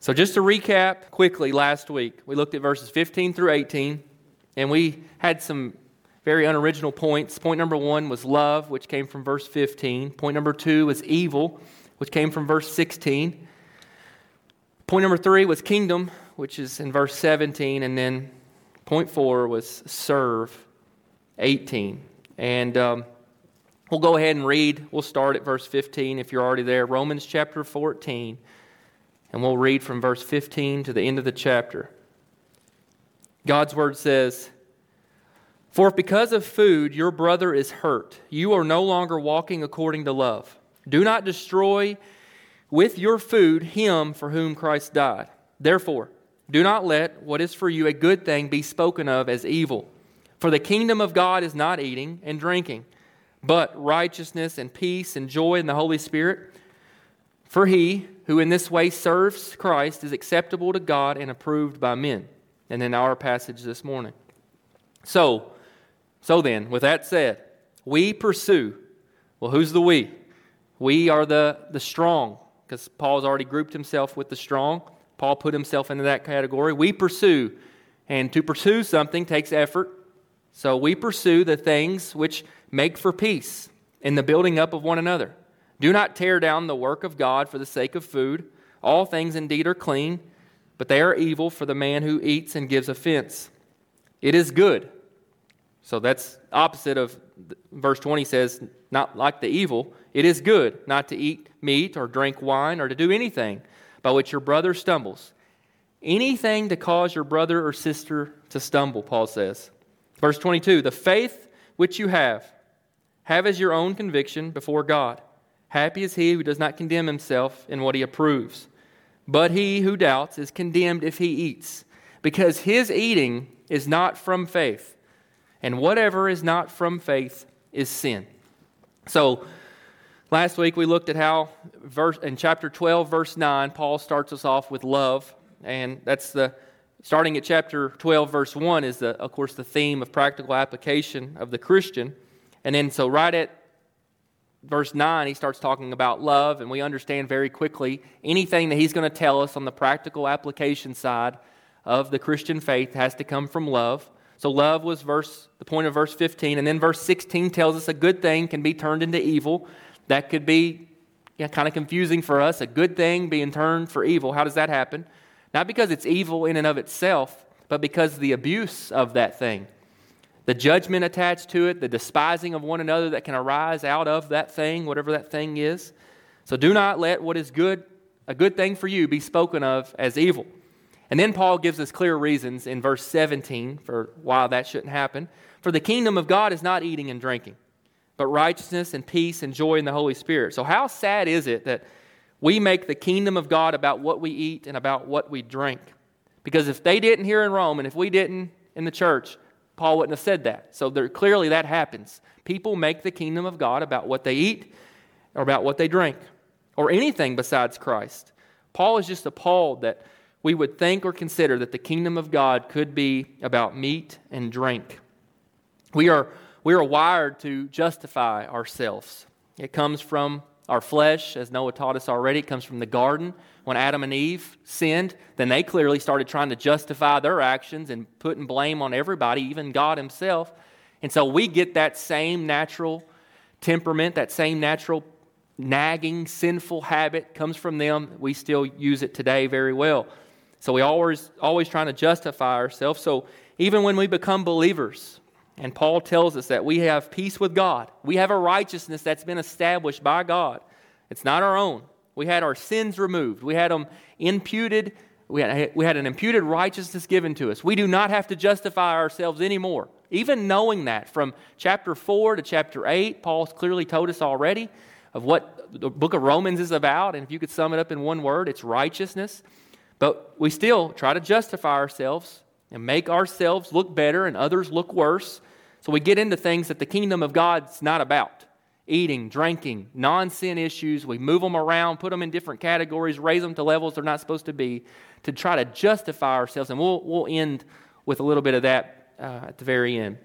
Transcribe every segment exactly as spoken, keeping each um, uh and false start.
So just to recap quickly, last week we looked at verses fifteen through eighteen, and we had some very unoriginal points. Point number one was love, which came from verse fifteen. Point number two was evil, which came from verse sixteen. Point number three was kingdom, which is in verse seventeen. And then point four was serve, eighteen. And um, we'll go ahead and read. We'll start at verse fifteen if you're already there. Romans chapter fourteen. And we'll read from verse fifteen to the end of the chapter. God's word says, "For if because of food your brother is hurt, you are no longer walking according to love. Do not destroy with your food him for whom Christ died. Therefore, do not let what is for you a good thing be spoken of as evil. For the kingdom of God is not eating and drinking, but righteousness and peace and joy in the Holy Spirit. For he who in this way serves Christ is acceptable to God and approved by men." And in our passage this morning. So, so then, with that said, we pursue. Well, who's the we? We are the, the strong, because Paul's already grouped himself with the strong. Paul put himself into that category. We pursue. And to pursue something takes effort. So we pursue the things which make for peace in the building up of one another. Do not tear down the work of God for the sake of food. All things indeed are clean, but they are evil for the man who eats and gives offense. It is good. So that's opposite of verse twenty says, not like the evil. It is good not to eat meat or drink wine or to do anything by which your brother stumbles. Anything to cause your brother or sister to stumble, Paul says. Verse twenty-two, "The faith which you have, have as your own conviction before God. Happy is he who does not condemn himself in what he approves. But he who doubts is condemned if he eats, because his eating is not from faith. And whatever is not from faith is sin." So, last week we looked at how verse in chapter twelve, verse nine, Paul starts us off with love. And that's the, starting at chapter twelve, verse one is, the, of course, the theme of practical application of the Christian. And then so right at verse nine, he starts talking about love, and we understand very quickly anything that he's going to tell us on the practical application side of the Christian faith has to come from love. So love was verse the point of verse fifteen, and then verse sixteen tells us a good thing can be turned into evil. That could be you know, kind of confusing for us, a good thing being turned for evil. How does that happen? Not because it's evil in and of itself, but because of the abuse of that thing. The judgment attached to it, the despising of one another that can arise out of that thing, whatever that thing is. So do not let what is good, a good thing for you, be spoken of as evil. And then Paul gives us clear reasons in verse seventeen for why that shouldn't happen. "For the kingdom of God is not eating and drinking, but righteousness and peace and joy in the Holy Spirit." So how sad is it that we make the kingdom of God about what we eat and about what we drink? Because if they didn't here in Rome, and if we didn't in the church, Paul wouldn't have said that. So there, clearly that happens. People make the kingdom of God about what they eat or about what they drink or anything besides Christ. Paul is just appalled that we would think or consider that the kingdom of God could be about meat and drink. We are, we are wired to justify ourselves. It comes from our flesh, as Noah taught us already. It comes from the garden. When Adam and Eve sinned, then they clearly started trying to justify their actions and putting blame on everybody, even God himself. And so we get that same natural temperament, that same natural nagging, sinful habit comes from them. We still use it today very well. So we always, always trying to justify ourselves. So even when we become believers, and Paul tells us that we have peace with God, we have a righteousness that's been established by God. It's not our own. We had our sins removed. We had them imputed. We had, we had an imputed righteousness given to us. We do not have to justify ourselves anymore. Even knowing that from chapter four to chapter eight, Paul's clearly told us already of what the book of Romans is about. And if you could sum it up in one word, it's righteousness. But we still try to justify ourselves and make ourselves look better and others look worse. So we get into things that the kingdom of God's not about. Eating, drinking, non-sin issues. We move them around, put them in different categories, raise them to levels they're not supposed to be to try to justify ourselves. And we'll, we'll end with a little bit of that uh, at the very end.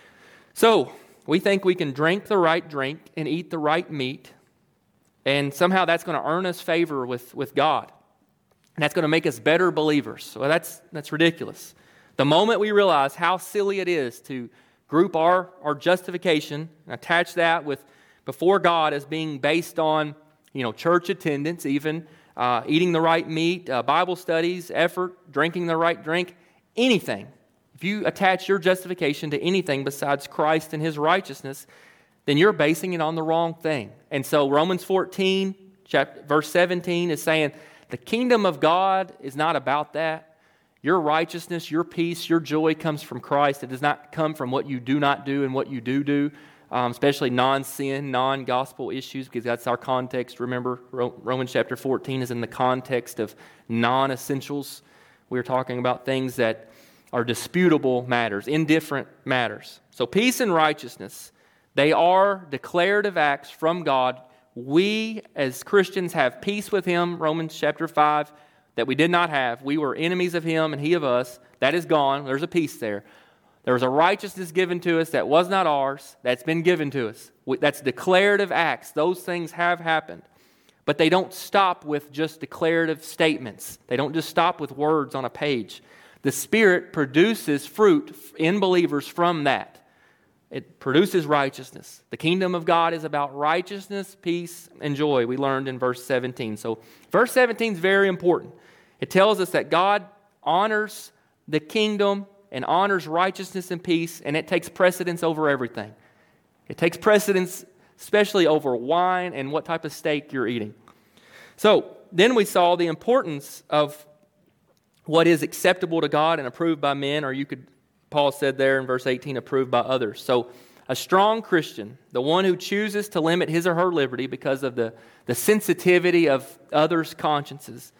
So we think we can drink the right drink and eat the right meat, and somehow that's going to earn us favor with, with God. And that's going to make us better believers. Well, that's, that's ridiculous. The moment we realize how silly it is to group our, our justification and attach that with before God as being based on, you know, church attendance, even uh, eating the right meat, uh, Bible studies, effort, drinking the right drink, anything. If you attach your justification to anything besides Christ and His righteousness, then you're basing it on the wrong thing. And so Romans fourteen, chapter, verse seventeen is saying the kingdom of God is not about that. Your righteousness, your peace, your joy comes from Christ. It does not come from what you do not do and what you do do, um, especially non-sin, non-gospel issues, because that's our context. Remember, Romans chapter fourteen is in the context of non-essentials. We're talking about things that are disputable matters, indifferent matters. So peace and righteousness, they are declarative acts from God. We as Christians have peace with Him, Romans chapter five, that we did not have. We were enemies of Him and He of us. That is gone. There's a peace there. There was a righteousness given to us that was not ours, that's been given to us. That's declarative acts. Those things have happened. But they don't stop with just declarative statements. They don't just stop with words on a page. The Spirit produces fruit in believers from that. It produces righteousness. The kingdom of God is about righteousness, peace, and joy. We learned in verse seventeen. So verse seventeen is very important. It tells us that God honors the kingdom and honors righteousness and peace, and it takes precedence over everything. It takes precedence especially over wine and what type of steak you're eating. So then we saw the importance of what is acceptable to God and approved by men, or you could, Paul said there in verse eighteen, approved by others. So a strong Christian, the one who chooses to limit his or her liberty because of the, the sensitivity of others' consciences,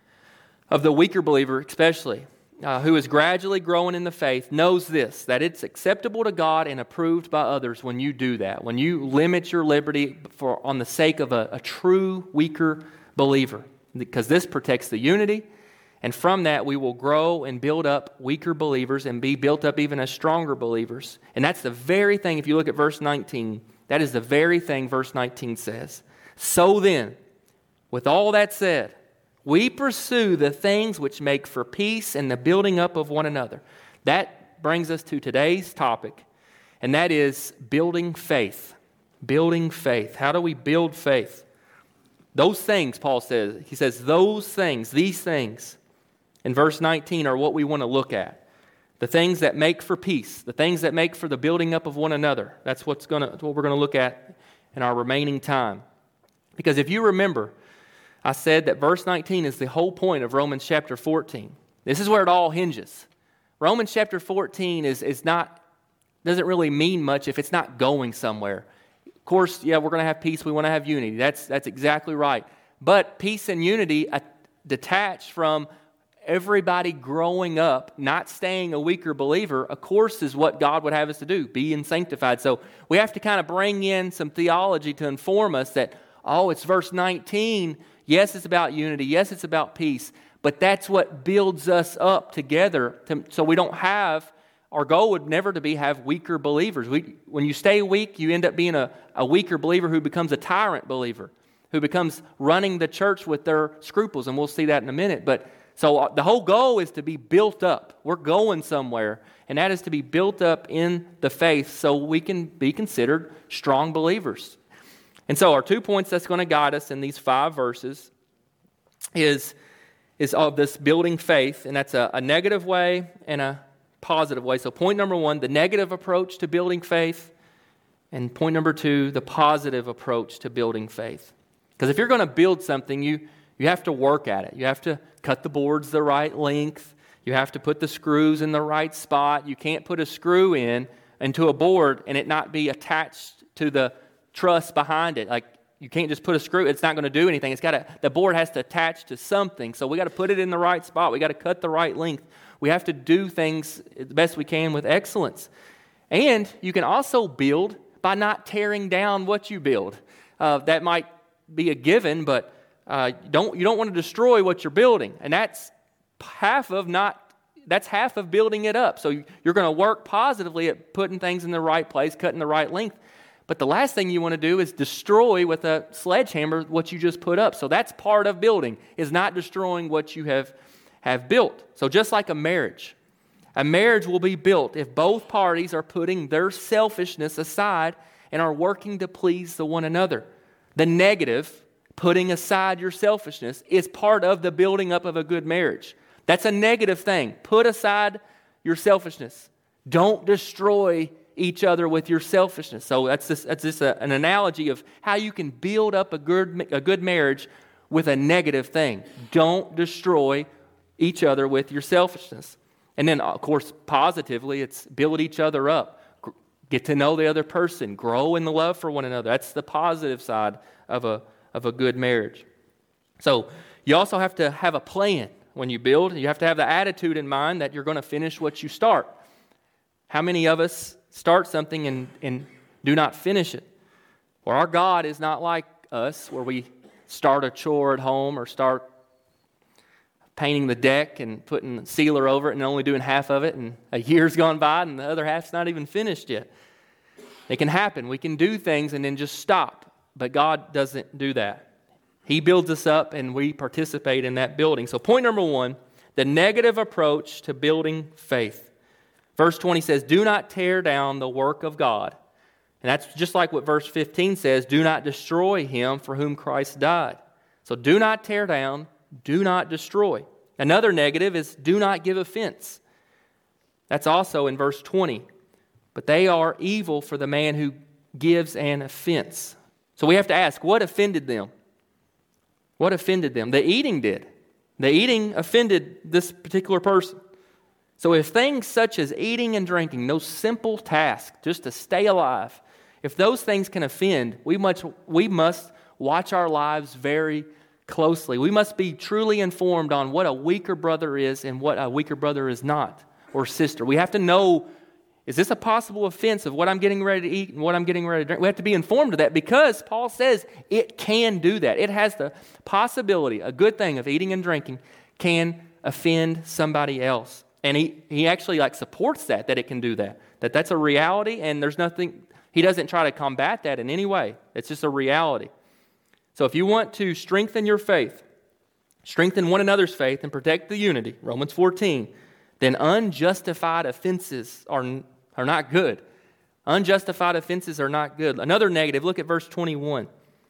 of the weaker believer especially, uh, who is gradually growing in the faith, knows this, that it's acceptable to God and approved by others when you do that, when you limit your liberty for on the sake of a, a true weaker believer, because this protects the unity. And from that, we will grow and build up weaker believers and be built up even as stronger believers. And that's the very thing, if you look at verse nineteen, that is the very thing verse nineteen says. So then, with all that said, we pursue the things which make for peace and the building up of one another. That brings us to today's topic, and that is building faith. Building faith. How do we build faith? Those things, Paul says, he says, those things, these things, in verse nineteen are what we want to look at. The things that make for peace, the things that make for the building up of one another. That's what's going to, what we're going to look at in our remaining time. Because if you remember, I said that verse nineteen is the whole point of Romans chapter fourteen. This is where it all hinges. Romans chapter fourteen is, is not, doesn't really mean much if it's not going somewhere. Of course, yeah, we're going to have peace. We want to have unity. That's, that's exactly right. But peace and unity uh, detached from everybody growing up, not staying a weaker believer, of course, is what God would have us to do, being sanctified. So we have to kind of bring in some theology to inform us that, oh, it's verse nineteen. Yes, it's about unity. Yes, it's about peace. But that's what builds us up together to, so we don't have, our goal would never to be have weaker believers. We, when you stay weak, you end up being a, a weaker believer who becomes a tyrant believer, who becomes running the church with their scruples. And we'll see that in a minute. But so the whole goal is to be built up. We're going somewhere, and that is to be built up in the faith so we can be considered strong believers. And so our two points that's going to guide us in these five verses is, is of this building faith, and that's a, a negative way and a positive way. So point number one, the negative approach to building faith, and point number two, the positive approach to building faith. Because if you're going to build something, you you have to work at it. You have to cut the boards the right length. You have to put the screws in the right spot. You can't put a screw in into a board and it not be attached to the truss behind it. Like, you can't just put a screw. It's not going to do anything. It's got to, the board has to attach to something. So we got to put it in the right spot. We got to cut the right length. We have to do things the best we can with excellence. And you can also build by not tearing down what you build. Uh, that might be a given, but Uh, don't you don't want to destroy what you're building, and that's half of not that's half of building it up. So you're going to work positively at putting things in the right place, cutting the right length, But the last thing you want to do is destroy with a sledgehammer what you just put up. So that's part of building, is not destroying what you have, have built. So just like a marriage, a marriage will be built if both parties are putting their selfishness aside and are working to please the one another. The negative, putting aside your selfishness, is part of the building up of a good marriage. That's a negative thing. Put aside your selfishness. Don't destroy each other with your selfishness. So that's just, that's just a, an analogy of how you can build up a good, a good marriage with a negative thing. Don't destroy each other with your selfishness. And then, of course, positively, it's build each other up. Get to know the other person. Grow in the love for one another. That's the positive side of a, of a good marriage. So you also have to have a plan when you build. You have to have the attitude in mind that you're going to finish what you start. How many of us start something and, and do not finish it? Well, our God is not like us, where we start a chore at home or start painting the deck and putting sealer over it and only doing half of it, and a year's gone by and the other half's not even finished yet. It can happen. We can do things and then just stop. But God doesn't do that. He builds us up and we participate in that building. So point number one, the negative approach to building faith. Verse twenty says, do not tear down the work of God. And that's just like what verse fifteen says, do not destroy him for whom Christ died. So do not tear down, do not destroy. Another negative is do not give offense. That's also in verse twenty. But they are evil for the man who gives an offense. So we have to ask, what offended them? What offended them? The eating did. The eating offended this particular person. So if things such as eating and drinking, those simple tasks just to stay alive, if those things can offend, we must, we must watch our lives very closely. We must be truly informed on what a weaker brother is and what a weaker brother is not, or sister. We have to know, is this a possible offense of what I'm getting ready to eat and what I'm getting ready to drink? We have to be informed of that because Paul says it can do that. It has the possibility, a good thing of eating and drinking can offend somebody else. And he, he actually like supports that, that it can do that. That that's a reality and there's nothing, he doesn't try to combat that in any way. It's just a reality. So if you want to strengthen your faith, strengthen one another's faith and protect the unity, Romans fourteen, then unjustified offenses are, are not good. Unjustified offenses are not good. Another negative, look at verse twenty-one.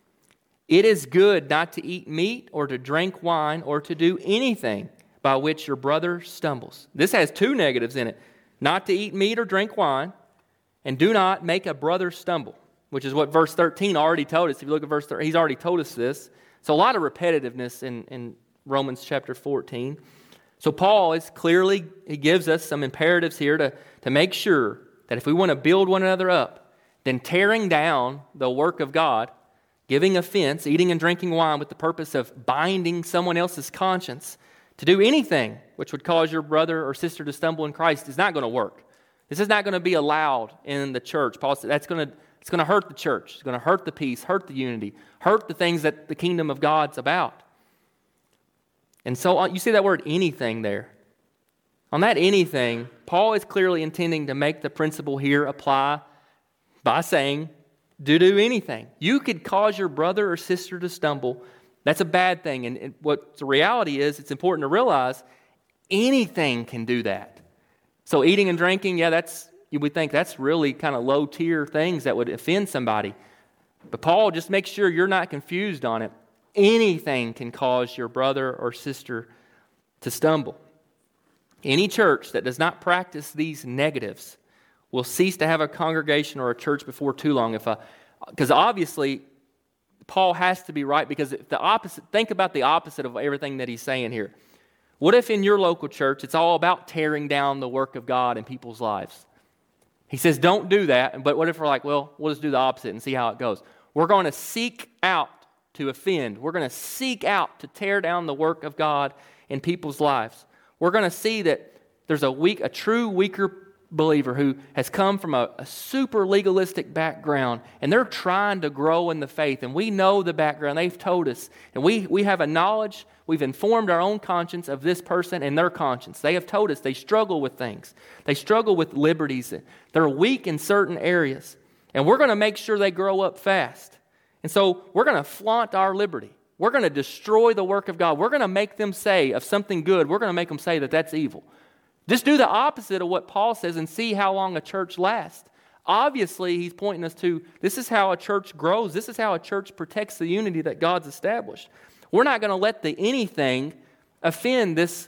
It is good not to eat meat or to drink wine or to do anything by which your brother stumbles. This has two negatives in it. Not to eat meat or drink wine, and do not make a brother stumble, which is what verse thirteen already told us. If you look at verse thirteen, he's already told us this. So a lot of repetitiveness in, in Romans chapter fourteen. So Paul is clearly, he gives us some imperatives here to, to make sure that if we want to build one another up, then tearing down the work of God, giving offense, eating and drinking wine with the purpose of binding someone else's conscience, to do anything which would cause your brother or sister to stumble in Christ is not going to work. This is not going to be allowed in the church. Paul said that's going to, it's going to hurt the church. It's going to hurt the peace, hurt the unity, hurt the things that the kingdom of God's about. And so you see that word anything there. On that anything, Paul is clearly intending to make the principle here apply by saying, do do anything. You could cause your brother or sister to stumble. That's a bad thing. And, and what the reality is, it's important to realize anything can do that. So eating and drinking, yeah, that's, you would think that's really kind of low tier things that would offend somebody. But Paul just makes sure you're not confused on it. Anything can cause your brother or sister to stumble. Any church that does not practice these negatives will cease to have a congregation or a church before too long. If because obviously Paul has to be right, because if the opposite, think about the opposite of everything that he's saying here. What if in your local church it's all about tearing down the work of God in people's lives? He says don't do that, but what if we're like, well, we'll just do the opposite and see how it goes. We're going to seek out to offend. We're going to seek out to tear down the work of God in people's lives. We're going to see that there's a weak, a true weaker believer who has come from a, a super legalistic background, and they're trying to grow in the faith, and we know the background. They've told us, and we, we have a knowledge, we've informed our own conscience of this person and their conscience. They have told us they struggle with things. They struggle with liberties. They're weak in certain areas. And we're going to make sure they grow up fast. And so we're going to flaunt our liberty. We're going to destroy the work of God. We're going to make them say of something good, we're going to make them say that that's evil. Just do the opposite of what Paul says and see how long a church lasts. Obviously, he's pointing us to this is how a church grows. This is how a church protects the unity that God's established. We're not going to let the anything offend this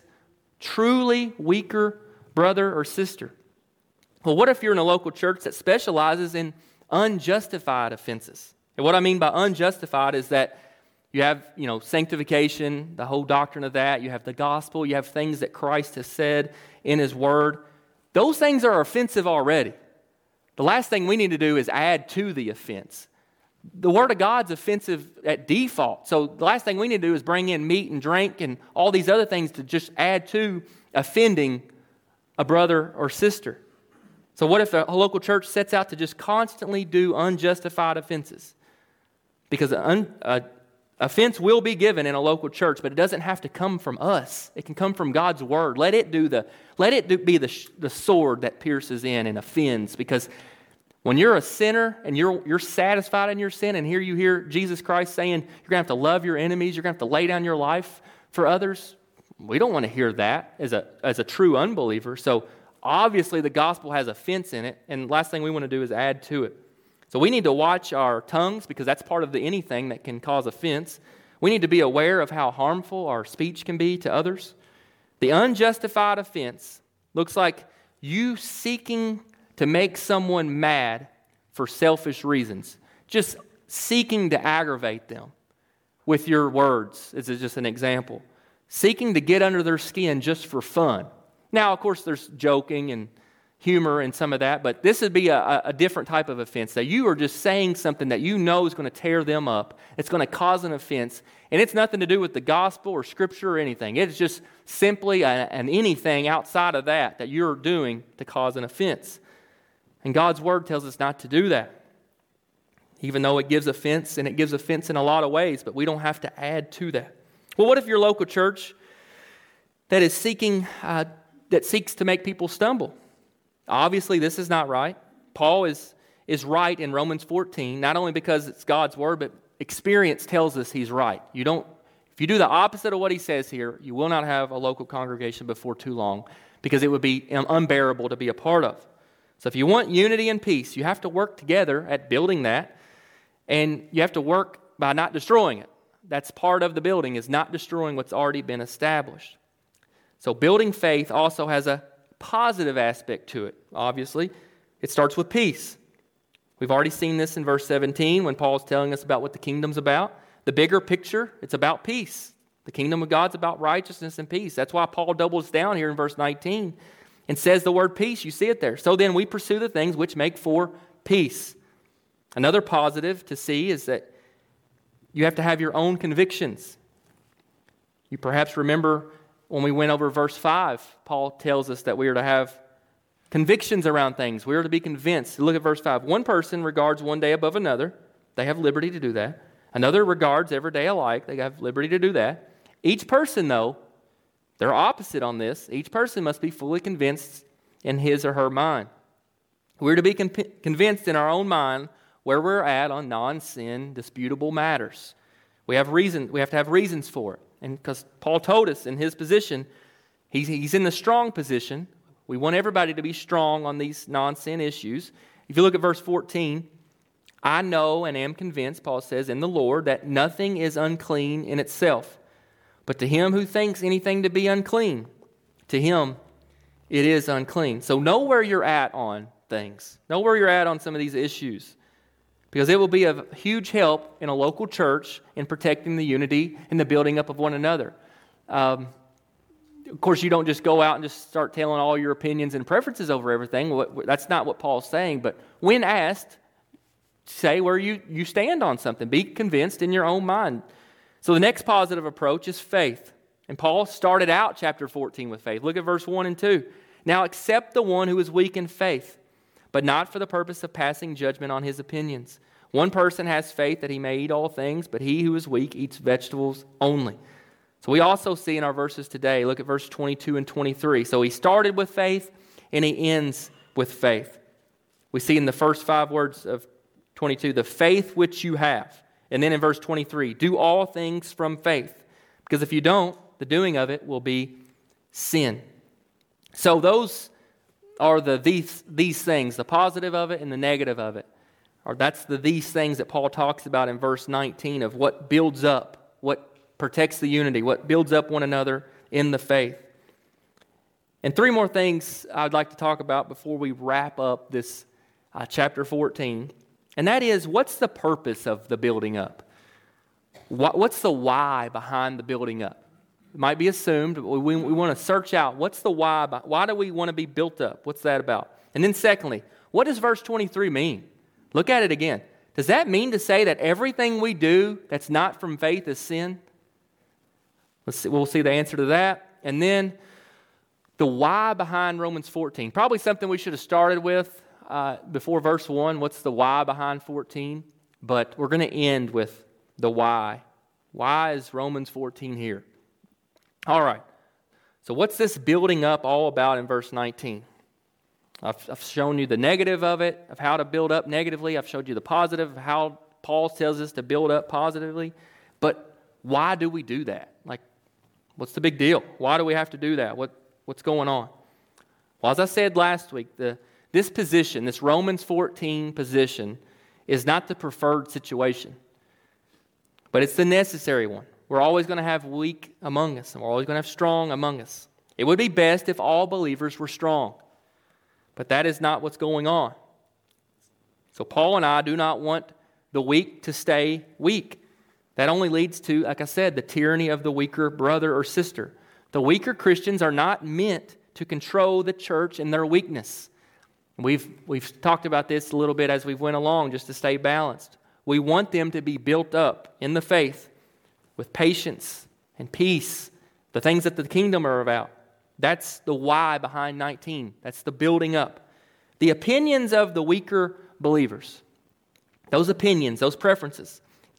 truly weaker brother or sister. Well, what if you're in a local church that specializes in unjustified offenses? And what I mean by unjustified is that you have, you know, sanctification, the whole doctrine of that. You have the gospel. You have things that Christ has said in His Word. Those things are offensive already. The last thing we need to do is add to the offense. The Word of God's offensive at default. So the last thing we need to do is bring in meat and drink and all these other things to just add to offending a brother or sister. So what if a local church sets out to just constantly do unjustified offenses? Because an un, offense will be given in a local church, but it doesn't have to come from us. It can come from God's Word. Let it do the let it do, be the the sword that pierces in and offends. Because when you're a sinner and you're you're satisfied in your sin, and here you hear Jesus Christ saying you're going to have to love your enemies, you're going to have to lay down your life for others. We don't want to hear that as a as a true unbeliever. So obviously the gospel has offense in it, and the last thing we want to do is add to it. So we need to watch our tongues because that's part of the anything that can cause offense. We need to be aware of how harmful our speech can be to others. The unjustified offense looks like you seeking to make someone mad for selfish reasons, just seeking to aggravate them with your words. This is just an example. Seeking to get under their skin just for fun. Now, of course, there's joking and humor and some of that, but this would be a, a different type of offense, that you are just saying something that you know is going to tear them up. It's going to cause an offense, and it's nothing to do with the gospel or scripture or anything. It's just simply a, an anything outside of that that you're doing to cause an offense. And God's Word tells us not to do that, even though it gives offense, and it gives offense in a lot of ways, but we don't have to add to that. Well, what if your local church that is seeking, uh, that seeks to make people stumble? Obviously, this is not right. Paul is, is right in Romans fourteen, not only because it's God's Word, but experience tells us he's right. You don't, if you do the opposite of what he says here, you will not have a local congregation before too long, because it would be unbearable to be a part of. So if you want unity and peace, you have to work together at building that, and you have to work by not destroying it. That's part of the building, is not destroying what's already been established. So building faith also has a positive aspect to it, obviously. It starts with peace. We've already seen this in verse seventeen when Paul's telling us about what the kingdom's about. The bigger picture, it's about peace. The kingdom of God's about righteousness and peace. That's why Paul doubles down here in verse nineteen and says the word peace. You see it there. So then we pursue the things which make for peace. Another positive to see is that you have to have your own convictions. You perhaps remember when we went over verse five, Paul tells us that we are to have convictions around things. We are to be convinced. Look at verse five. One person regards one day above another. They have liberty to do that. Another regards every day alike. They have liberty to do that. Each person, though, they're opposite on this. Each person must be fully convinced in his or her mind. We're to be con- convinced in our own mind where we're at on non-sin, disputable matters. We have reason. We have to have reasons for it. And because Paul told us in his position, he's, he's in the strong position. We want everybody to be strong on these non-sin issues. If you look at verse fourteen, I know and am convinced, Paul says, in the Lord, that nothing is unclean in itself. But to him who thinks anything to be unclean, to him it is unclean. So know where you're at on things. Know where you're at on some of these issues. Because it will be of huge help in a local church in protecting the unity and the building up of one another. Um, of course, you don't just go out and just start telling all your opinions and preferences over everything. That's not what Paul's saying. But when asked, say where you, you stand on something. Be convinced in your own mind. So the next positive approach is faith. And Paul started out chapter fourteen with faith. Look at verse one and two. Now accept the one who is weak in faith, but not for the purpose of passing judgment on his opinions. One person has faith that he may eat all things, but he who is weak eats vegetables only. So we also see in our verses today, look at verse twenty-two and twenty-three. So he started with faith, and he ends with faith. We see in the first five words of twenty-two, the faith which you have. And then in verse twenty-three, do all things from faith. Because if you don't, the doing of it will be sin. So those are the these, these things, the positive of it and the negative of it. Or that's the these things that Paul talks about in verse nineteen of what builds up, what protects the unity, what builds up one another in the faith. And three more things I'd like to talk about before we wrap up this uh, chapter fourteen. And that is, what's the purpose of the building up? What, what's the why behind the building up? It might be assumed, but we, we want to search out, what's the why? Why do we want to be built up? What's that about? And then secondly, what does verse twenty-three mean? Look at it again. Does that mean to say that everything we do that's not from faith is sin? Let's see, we'll see the answer to that. And then the why behind Romans fourteen. Probably something we should have started with uh, before verse one. What's the why behind fourteen? But we're going to end with the why. Why is Romans fourteen here? All right. So what's this building up all about in verse nineteen? I've, I've shown you the negative of it, of how to build up negatively. I've showed you the positive of how Paul tells us to build up positively. But why do we do that? Like, what's the big deal? Why do we have to do that? What What's going on? Well, as I said last week, the, this position, this Romans fourteen position, is not the preferred situation, but it's the necessary one. We're always going to have weak among us, and we're always going to have strong among us. It would be best if all believers were strong, but that is not what's going on. So Paul and I do not want the weak to stay weak. That only leads to, like I said, the tyranny of the weaker brother or sister. The weaker Christians are not meant to control the church in their weakness. We've, we've talked about this a little bit as we went along, just to stay balanced. We want them to be built up in the faith with patience and peace, the things that the kingdom are about. That's the why behind nineteen. That's the building up. The opinions of the weaker believers, those opinions, those preferences,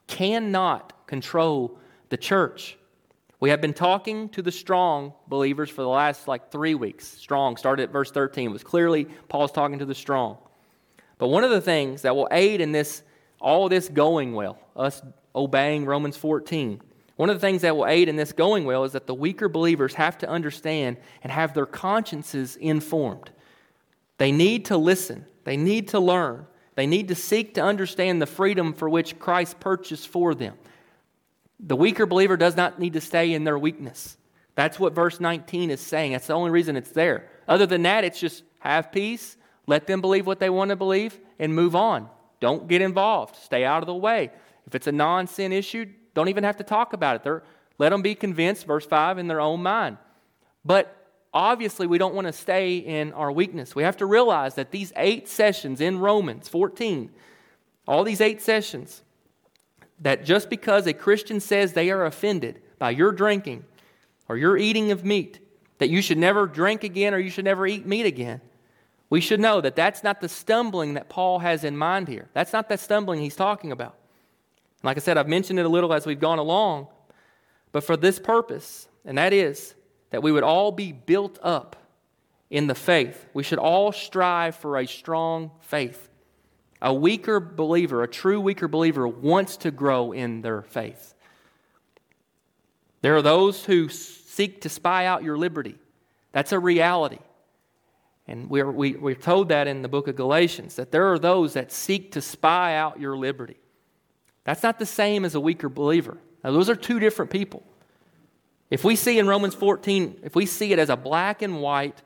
cannot control the church. We have been talking to the strong believers for the last like three weeks. Strong started at verse thirteen. It was clearly Paul's talking to the strong. But one of the things that will aid in this, all this going well, us obeying Romans fourteen, one of the things that will aid in this going well is that the weaker believers have to understand and have their consciences informed. They need to listen. They need to learn. They need to seek to understand the freedom for which Christ purchased for them. The weaker believer does not need to stay in their weakness. That's what verse nineteen is saying. That's the only reason it's there. Other than that, it's just have peace, let them believe what they want to believe, and move on. Don't get involved. Stay out of the way. If it's a non-sin issue, don't even have to talk about it. They're, let them be convinced, verse five, in their own mind. But obviously, we don't want to stay in our weakness. We have to realize that these eight sessions in Romans fourteen, all these eight sessions, that just because a Christian says they are offended by your drinking or your eating of meat, that you should never drink again or you should never eat meat again, we should know that that's not the stumbling that Paul has in mind here. That's not the stumbling he's talking about. Like I said, I've mentioned it a little as we've gone along, but for this purpose, and that is that we would all be built up in the faith. We should all strive for a strong faith. A weaker believer, a true weaker believer, wants to grow in their faith. There are those who seek to spy out your liberty. That's a reality. And we're, we, we're told that in the book of Galatians, that there are those that seek to spy out your liberty. That's not the same as a weaker believer. Now, those are two different people. If we see in Romans fourteen, if we see it as a black and white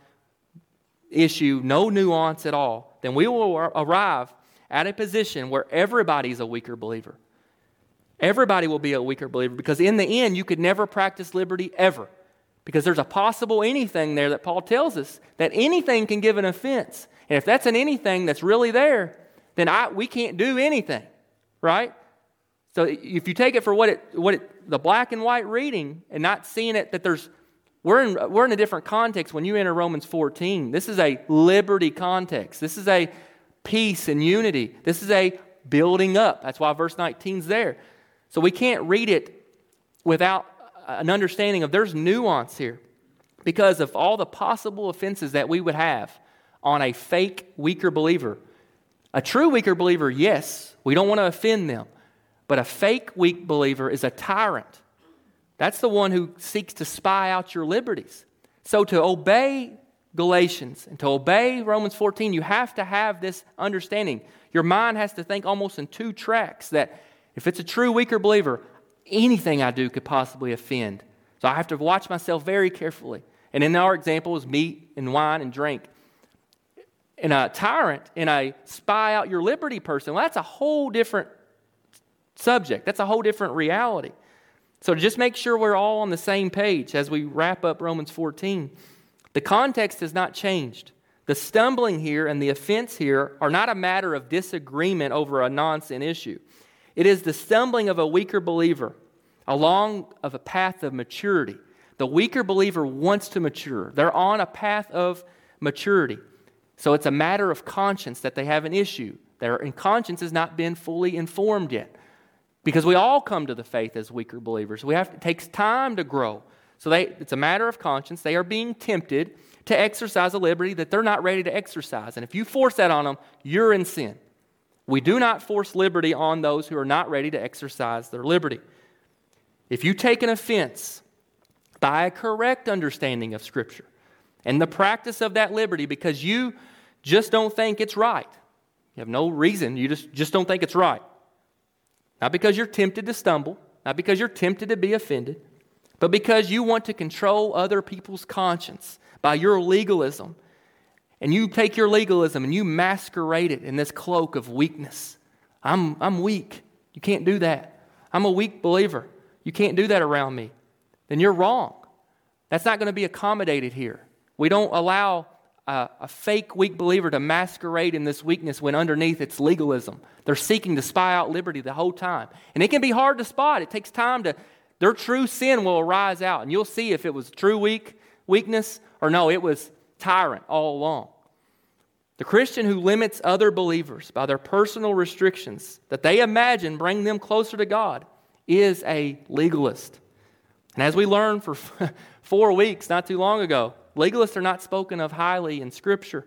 issue, no nuance at all, then we will arrive at a position where everybody's a weaker believer. Everybody will be a weaker believer because in the end, you could never practice liberty ever. Because there's a possible anything there that Paul tells us that anything can give an offense. And if that's an anything that's really there, then I, we can't do anything, right? So if you take it for what it, what it, the black and white reading and not seeing it that there's, we're in, we're in a different context when you enter Romans fourteen. This is a liberty context. This is a peace and unity. This is a building up. That's why verse nineteen is there. So we can't read it without an understanding of there's nuance here because of all the possible offenses that we would have on a fake, weaker believer. A true weaker believer, yes, we don't want to offend them. But a fake weak believer is a tyrant. That's the one who seeks to spy out your liberties. So to obey Galatians and to obey Romans fourteen, you have to have this understanding. Your mind has to think almost in two tracks, that if it's a true weaker believer, anything I do could possibly offend. So I have to watch myself very carefully. And in our example is meat and wine and drink. In a tyrant, in a spy out your liberty person, well, that's a whole different subject. That's a whole different reality. So to just make sure we're all on the same page as we wrap up Romans fourteen, the context has not changed. The stumbling here and the offense here are not a matter of disagreement over a non-sin issue. It is the stumbling of a weaker believer along of a path of maturity. The weaker believer wants to mature. They're on a path of maturity. So it's a matter of conscience that they have an issue. Their conscience has not been fully informed yet. Because we all come to the faith as weaker believers. We have, it takes time to grow. So they, it's a matter of conscience. They are being tempted to exercise a liberty that they're not ready to exercise. And if you force that on them, you're in sin. We do not force liberty on those who are not ready to exercise their liberty. If you take an offense by a correct understanding of Scripture and the practice of that liberty because you just don't think it's right, you have no reason, you just, just don't think it's right. Not because you're tempted to stumble, not because you're tempted to be offended, but because you want to control other people's conscience by your legalism. And you take your legalism and you masquerade it in this cloak of weakness. I'm, I'm weak. You can't do that. I'm a weak believer. You can't do that around me. Then you're wrong. That's not going to be accommodated here. We don't allow a, a fake weak believer to masquerade in this weakness when underneath it's legalism. They're seeking to spy out liberty the whole time. And it can be hard to spot. It takes time to, their true sin will arise out. And you'll see if it was true weak weakness or no, it was tyrant all along. The Christian who limits other believers by their personal restrictions that they imagine bring them closer to God is a legalist. And as we learned for four weeks not too long ago, legalists are not spoken of highly in Scripture.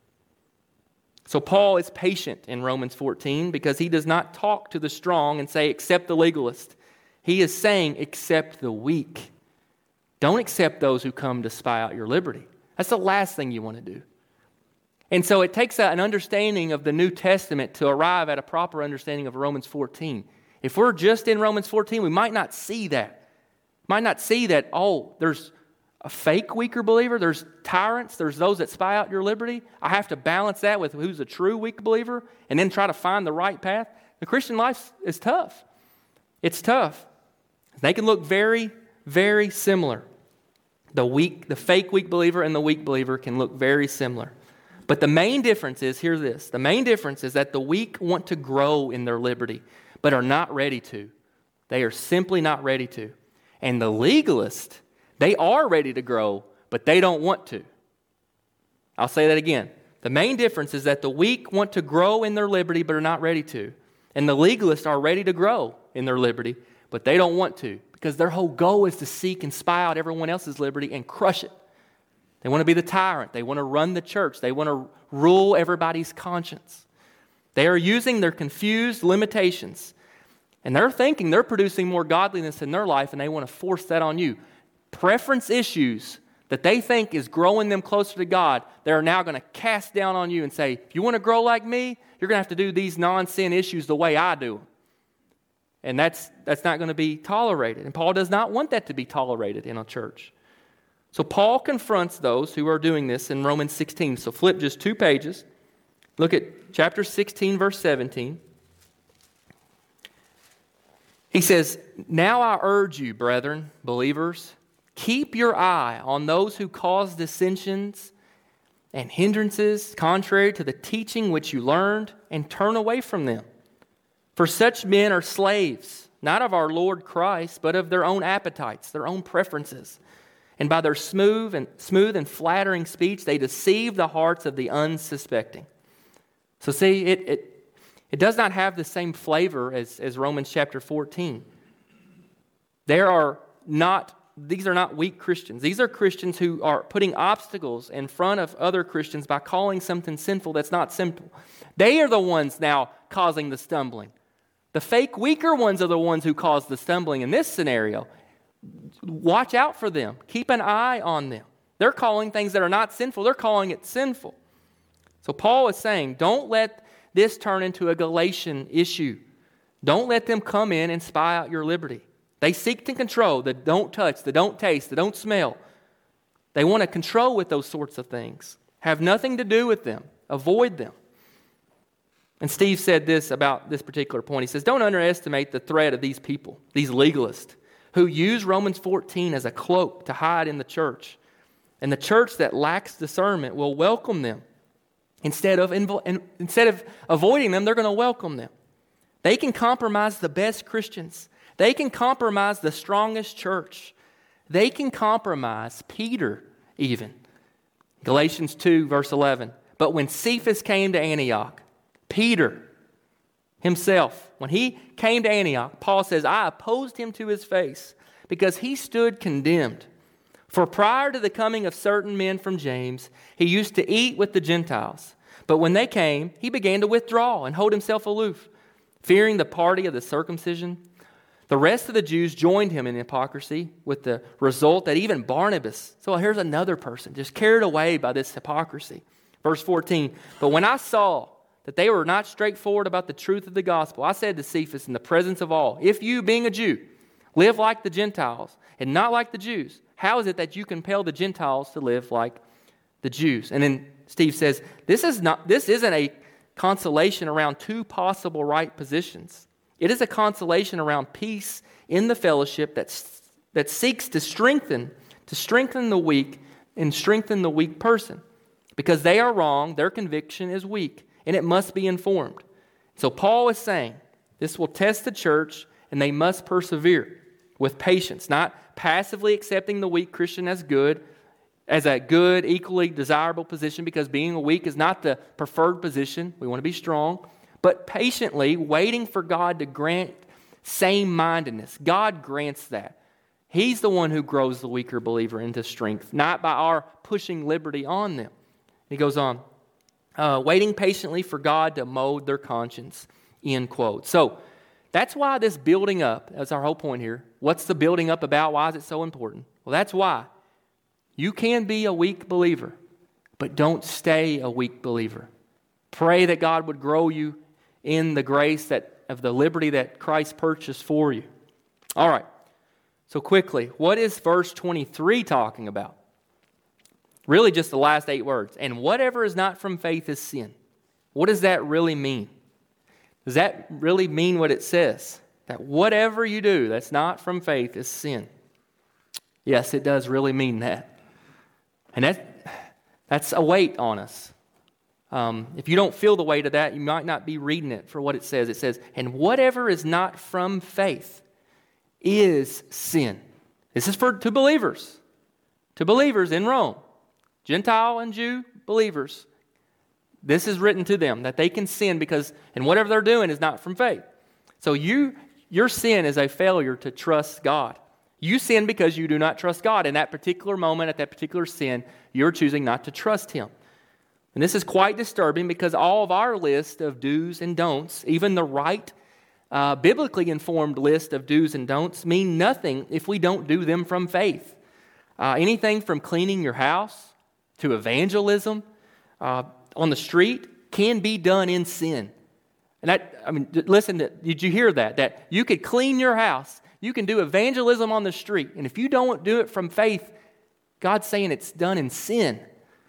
So Paul is patient in Romans fourteen because he does not talk to the strong and say, accept the legalist. He is saying, accept the weak. Don't accept those who come to spy out your liberty. That's the last thing you want to do. And so it takes an understanding of the New Testament to arrive at a proper understanding of Romans fourteen. If we're just in Romans fourteen, we might not see that. Might not see that, oh, there's a fake weaker believer, there's tyrants, there's those that spy out your liberty. I have to balance that with who's a true weak believer and then try to find the right path. The Christian life is tough. It's tough. They can look very, very similar. The weak, the fake weak believer and the weak believer can look very similar. But the main difference is, hear this, the main difference is that the weak want to grow in their liberty, but are not ready to. They are simply not ready to. And the legalist, they are ready to grow, but they don't want to. I'll say that again. The main difference is that the weak want to grow in their liberty, but are not ready to. And the legalists are ready to grow in their liberty, but they don't want to, because their whole goal is to seek and spy out everyone else's liberty and crush it. They want to be the tyrant. They want to run the church. They want to rule everybody's conscience. They are using their confused limitations, and they're thinking they're producing more godliness in their life, and they want to force that on you. Preference issues that they think is growing them closer to God, they're now going to cast down on you and say, if you want to grow like me, you're going to have to do these non-sin issues the way I do them. And that's, that's not going to be tolerated. And Paul does not want that to be tolerated in a church. So Paul confronts those who are doing this in Romans sixteen. So flip just two pages. Look at chapter sixteen, verse seventeen. He says, now I urge you, brethren, believers, keep your eye on those who cause dissensions and hindrances contrary to the teaching which you learned, and turn away from them. For such men are slaves, not of our Lord Christ, but of their own appetites, their own preferences. And by their smooth and smooth and flattering speech, they deceive the hearts of the unsuspecting. So see, it it, it does not have the same flavor as, as Romans chapter fourteen. There are not these are not weak Christians. These are Christians who are putting obstacles in front of other Christians by calling something sinful that's not simple. They are the ones now causing the stumbling. The fake weaker ones are the ones who cause the stumbling in this scenario. Watch out for them. Keep an eye on them. They're calling things that are not sinful, they're calling it sinful. So Paul is saying, don't let this turn into a Galatian issue. Don't let them come in and spy out your liberty. They seek to control the don't touch, the don't taste, the don't smell. They want to control with those sorts of things. Have nothing to do with them. Avoid them. And Steve said this about this particular point. He says, don't underestimate the threat of these people, these legalists, who use Romans fourteen as a cloak to hide in the church. And the church that lacks discernment will welcome them. Instead of, invo- instead of avoiding them, they're going to welcome them. They can compromise the best Christians. They can compromise the strongest church. They can compromise Peter even. Galatians two, verse eleven. But when Cephas came to Antioch, Peter himself, when he came to Antioch, Paul says, I opposed him to his face because he stood condemned. For prior to the coming of certain men from James, he used to eat with the Gentiles. But when they came, he began to withdraw and hold himself aloof, fearing the party of the circumcision. The rest of the Jews joined him in hypocrisy, with the result that even Barnabas, so here's another person, just carried away by this hypocrisy. Verse fourteen, but when I saw that they were not straightforward about the truth of the gospel, I said to Cephas in the presence of all, if you, being a Jew, live like the Gentiles and not like the Jews, how is it that you compel the Gentiles to live like the Jews? And then Steve says, this is not, this isn't a consolation around two possible right positions. It is a consolation around peace in the fellowship that's, that seeks to strengthen, to strengthen the weak and strengthen the weak person. Because they are wrong, their conviction is weak, and it must be informed. So Paul is saying, this will test the church, and they must persevere with patience, not passively accepting the weak Christian as good, as a good, equally desirable position, because being weak is not the preferred position. We want to be strong. But patiently waiting for God to grant same-mindedness. God grants that. He's the one who grows the weaker believer into strength, not by our pushing liberty on them. He goes on, uh, waiting patiently for God to mold their conscience, end quote. So that's why this building up, that's our whole point here. What's the building up about? Why is it so important? Well, that's why. You can be a weak believer, but don't stay a weak believer. Pray that God would grow you in the grace that of the liberty that Christ purchased for you. All right. So quickly, what is verse twenty-three talking about? Really just the last eight words. And whatever is not from faith is sin. What does that really mean? Does that really mean what it says? That whatever you do that's not from faith is sin? Yes, it does really mean that. And that, that's a weight on us. Um, if you don't feel the weight of that, you might not be reading it for what it says. It says, and whatever is not from faith is sin. This is for to believers. To believers in Rome. Gentile and Jew believers. This is written to them, that they can sin because, and whatever they're doing is not from faith. So you, your sin is a failure to trust God. You sin because you do not trust God. In that particular moment, at that particular sin, you're choosing not to trust Him. And this is quite disturbing because all of our list of do's and don'ts, even the right, uh, biblically informed list of do's and don'ts, mean nothing if we don't do them from faith. Uh, anything from cleaning your house to evangelism uh, on the street can be done in sin. And that, I mean, listen, did you hear that? That you could clean your house, you can do evangelism on the street, and if you don't do it from faith, God's saying it's done in sin.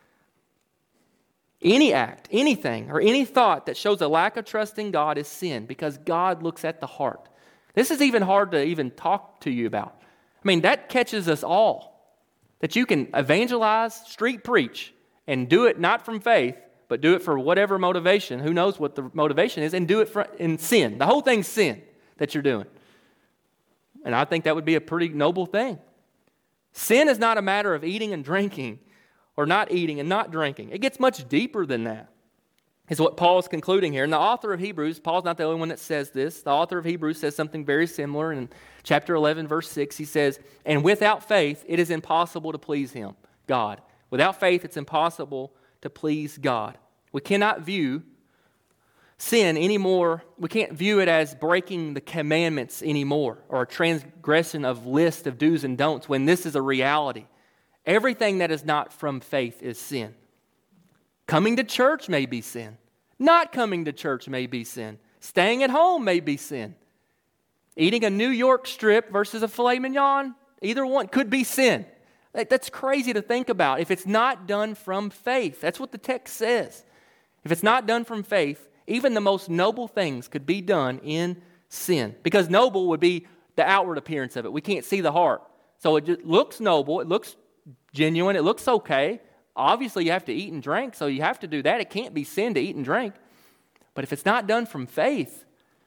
Any act, anything, or any thought that shows a lack of trust in God is sin because God looks at the heart. This is even hard to even talk to you about. I mean, that catches us all. That you can evangelize, street preach, and do it not from faith, but do it for whatever motivation. Who knows what the motivation is, and do it for, in sin. The whole thing's sin that you're doing. And I think that would be a pretty noble thing. Sin is not a matter of eating and drinking, or not eating and not drinking. It gets much deeper than that. is what Paul's concluding here. And the author of Hebrews, Paul's not the only one that says this. The author of Hebrews says something very similar. In chapter eleven, verse six, he says, "And without faith, it is impossible to please Him," God. Without faith, it's impossible to please God. We cannot view sin anymore. We can't view it as breaking the commandments anymore, or a transgression of list of do's and don'ts, when this is a reality. Everything that is not from faith is sin. Coming to church may be sin. Not coming to church may be sin. Staying at home may be sin. Eating a New York strip versus a filet mignon, either one could be sin. That's crazy to think about. If it's not done from faith, that's what the text says. If it's not done from faith, even the most noble things could be done in sin. Because noble would be the outward appearance of it. We can't see the heart. So it just looks noble, it looks genuine, it looks okay. Obviously, you have to eat and drink, so you have to do that. It can't be sin to eat and drink. But if it's not done from faith,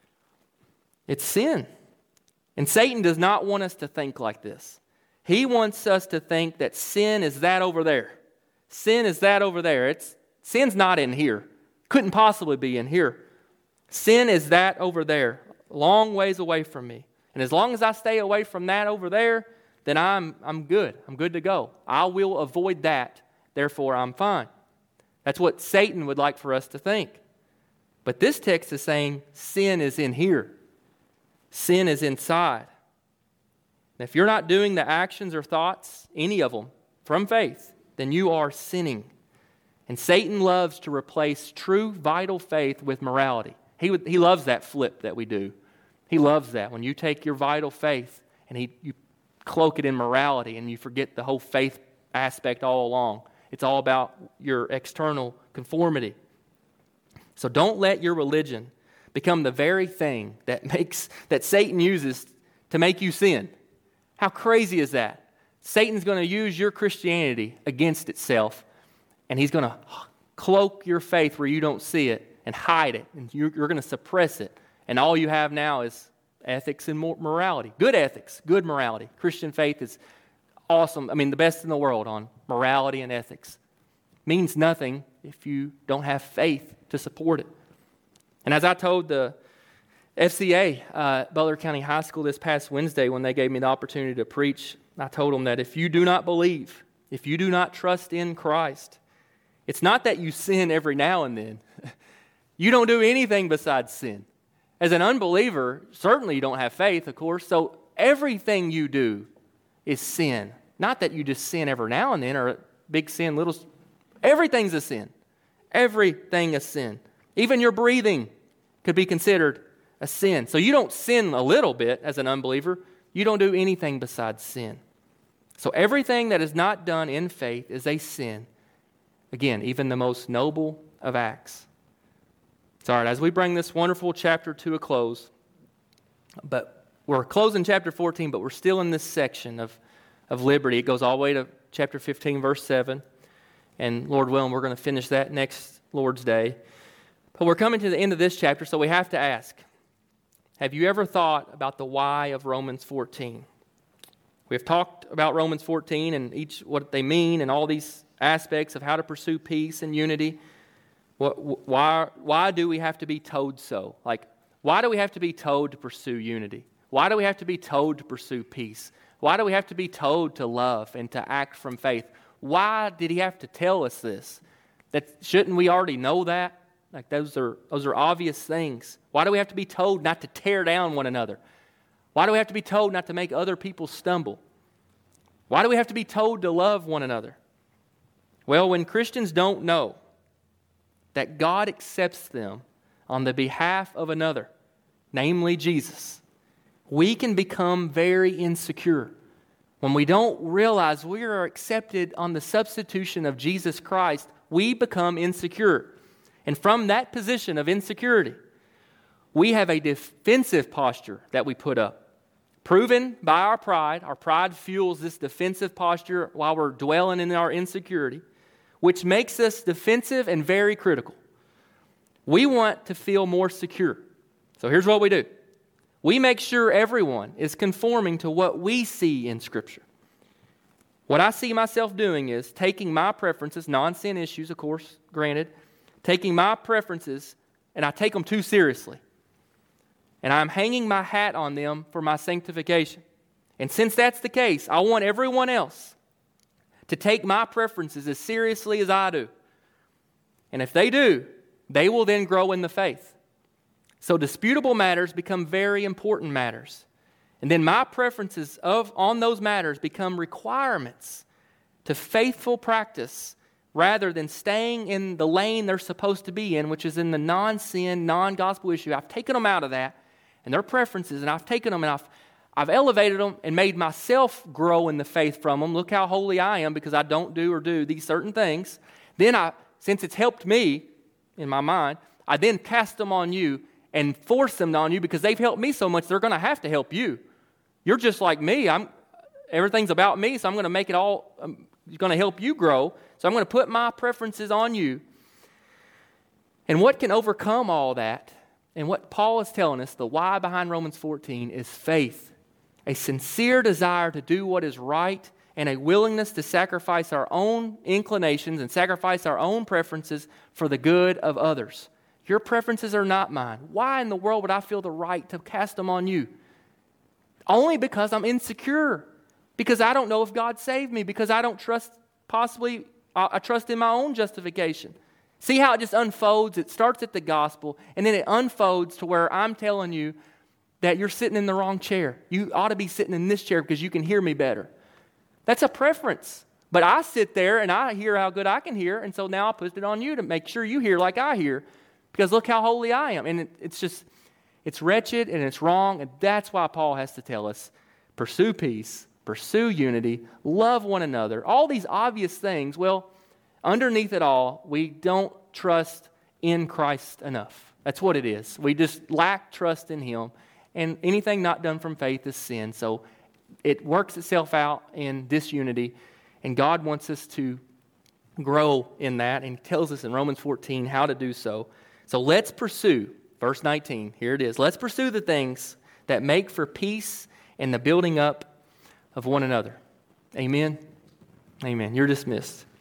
it's sin. And Satan does not want us to think like this. He wants us to think that sin is that over there. Sin is that over there. It's sin's not in here. Couldn't possibly be in here. Sin is that over there, long ways away from me. And as long as I stay away from that over there, then I'm I'm good. I'm good to go. I will avoid that. Therefore, I'm fine. That's what Satan would like for us to think. But this text is saying sin is in here. Sin is inside. And if you're not doing the actions or thoughts, any of them, from faith, then you are sinning. And Satan loves to replace true, vital faith with morality. He, would, he loves that flip that we do. He loves that. When you take your vital faith and he, you cloak it in morality and you forget the whole faith aspect all along. It's all about your external conformity. So don't let your religion become the very thing that makes that Satan uses to make you sin. How crazy is that? Satan's going to use your Christianity against itself, and he's going to cloak your faith where you don't see it and hide it, and you're, you're going to suppress it. And all you have now is ethics and morality. Good ethics, good morality. Christian faith is awesome. I mean, the best in the world on morality and ethics. Means nothing if you don't have faith to support it. And as I told the F C A, uh, Butler County High School, this past Wednesday when they gave me the opportunity to preach, I told them that if you do not believe, if you do not trust in Christ, it's not that you sin every now and then. You don't do anything besides sin. As an unbeliever, certainly you don't have faith, of course, so everything you do is sin. Not that you just sin every now and then, or a big sin, little. Everything's a sin. Everything is sin. Even your breathing could be considered a sin. So you don't sin a little bit as an unbeliever. You don't do anything besides sin. So everything that is not done in faith is a sin. Again, even the most noble of acts. So, all right, as we bring this wonderful chapter to a close, but we're closing chapter fourteen, but we're still in this section of, of liberty. It goes all the way to chapter fifteen, verse seven. And Lord willing, we're going to finish that next Lord's Day. But we're coming to the end of this chapter, so we have to ask, have you ever thought about the why of Romans fourteen? We've talked about Romans fourteen and each what they mean and all these aspects of how to pursue peace and unity. What, why, why do we have to be told so? Like, why do we have to be told to pursue unity? Why do we have to be told to pursue peace? Why do we have to be told to love and to act from faith? Why did he have to tell us this? That shouldn't we already know that? Like those are those are obvious things. Why do we have to be told not to tear down one another? Why do we have to be told not to make other people stumble? Why do we have to be told to love one another? Well, when Christians don't know that God accepts them on the behalf of another, namely Jesus, we can become very insecure. When we don't realize we are accepted on the substitution of Jesus Christ, we become insecure. And from that position of insecurity, we have a defensive posture that we put up. Proven by our pride, our pride fuels this defensive posture while we're dwelling in our insecurity, which makes us defensive and very critical. We want to feel more secure. So here's what we do. We make sure everyone is conforming to what we see in Scripture. What I see myself doing is taking my preferences, non-sin issues, of course, granted, taking my preferences, and I take them too seriously. And I'm hanging my hat on them for my sanctification. And since that's the case, I want everyone else to take my preferences as seriously as I do. And if they do, they will then grow in the faith. So disputable matters become very important matters. And then my preferences of on those matters become requirements to faithful practice rather than staying in the lane they're supposed to be in, which is in the non-sin, non-gospel issue. I've taken them out of that and their preferences, and I've taken them and I've, I've elevated them and made myself grow in the faith from them. Look how holy I am because I don't do or do these certain things. Then I, since it's helped me in my mind, I then cast them on you and force them on you because they've helped me so much, they're going to have to help you. You're just like me. I'm everything's about me, so I'm going to make it all, I'm going to help you grow. So I'm going to put my preferences on you. And what can overcome all that, and what Paul is telling us, the why behind Romans fourteen, is faith. A sincere desire to do what is right and a willingness to sacrifice our own inclinations and sacrifice our own preferences for the good of others. Your preferences are not mine. Why in the world would I feel the right to cast them on you? Only because I'm insecure. Because I don't know if God saved me. Because I don't trust, possibly, I, I trust in my own justification. See how it just unfolds? It starts at the gospel, and then it unfolds to where I'm telling you that you're sitting in the wrong chair. You ought to be sitting in this chair because you can hear me better. That's a preference. But I sit there and I hear how good I can hear, and so now I put it on you to make sure you hear like I hear. Because look how holy I am. And it, it's just, it's wretched and it's wrong, and that's why Paul has to tell us, pursue peace, pursue unity, love one another. All these obvious things, well, underneath it all, we don't trust in Christ enough. That's what it is. We just lack trust in Him, and anything not done from faith is sin. So it works itself out in disunity, and God wants us to grow in that, and He tells us in Romans fourteen how to do so. So let's pursue, verse nineteen, here it is. Let's pursue the things that make for peace and the building up of one another. Amen? Amen. You're dismissed.